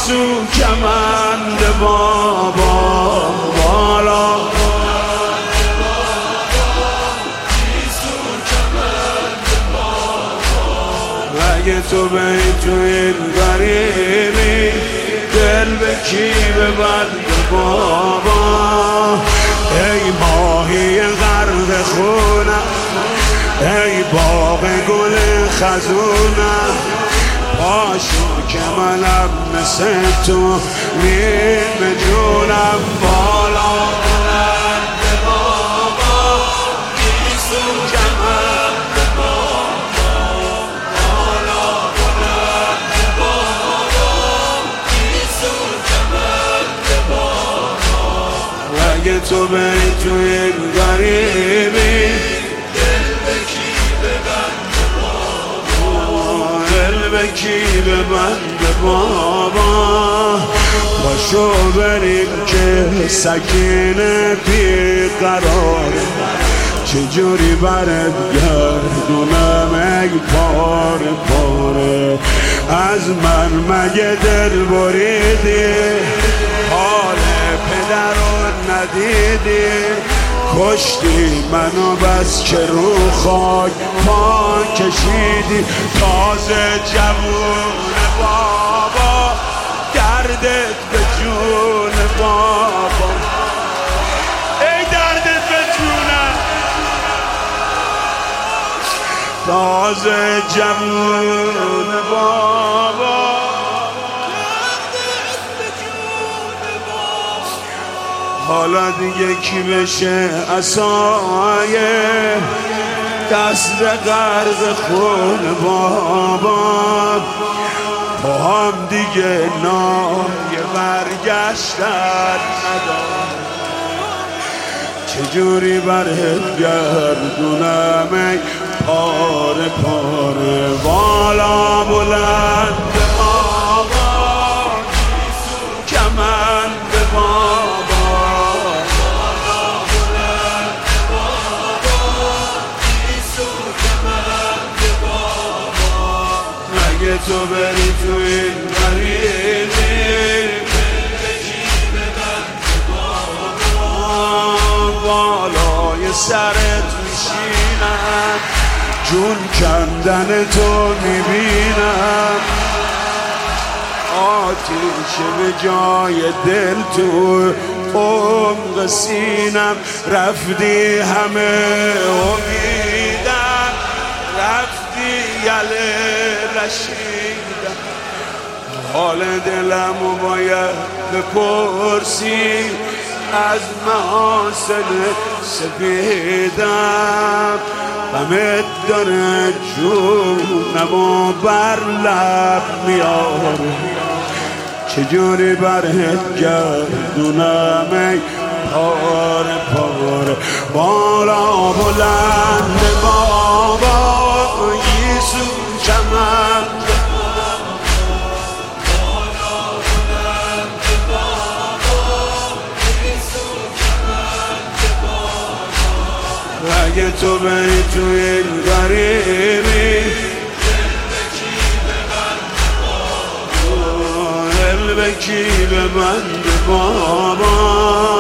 گیسو کمند بابا بالا اگه تو به تو این غریبی دل به کی ببند بابا ای ماهی غرق خونم ای باغ گل خزونم پاشو که منم مثل تو نیم جونم بالا بلند بابا گیسو کمند بابا بالا بلند بابا گیسو کمند بابا اگه تو به تو این غریبی به کی ببند بابا پاشو بریم که سکینه بی قرار چجوری برد گردونم ای پاره پاره از من مگه دل بریدی حال پدر رو ندیدی کشتی منو بس که رو خاک پا کشیدی تازه جوون بابا دردت به جون بابا ای دردت به جونم تازه جوون بابا حالا دیگه کی بشه عصایه دست غرق خون بابا تو هم دیگه نای برگشتن ندار چجوری برهت گردونم ای پاره پاره بالا بلند بابا کمند بابا اگه تو بری تو این غریبی بالای سرت میشینم جون کندن تو میبینم آتیش به جای دل تو عمق سینم رفتی همه امیدم رفتی یله رشیدم حال دلمو باید بپرسی از محاسن سپیدم غمت داره جونمو بر لب میاره چجوری برهت گردونم ای پاره پاره بالا بلند بابا گیسو کمند اگه تو بری تو این غریبی دل به کی ببند بابا